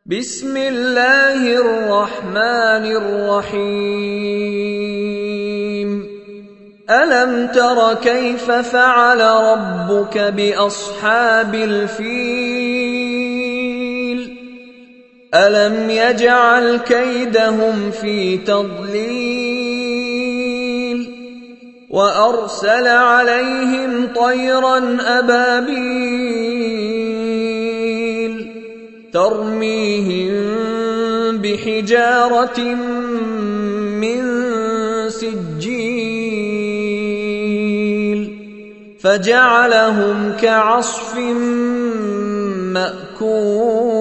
بسم الله الرحمن الرحيم ألم تر كيف فعل ربك بأصحاب الفيل ألم يجعل كيدهم في تضليل وأرسل عليهم طيرا أبابيل ترميهم بحجارة من سجيل فجعلهم كعصف مأكول.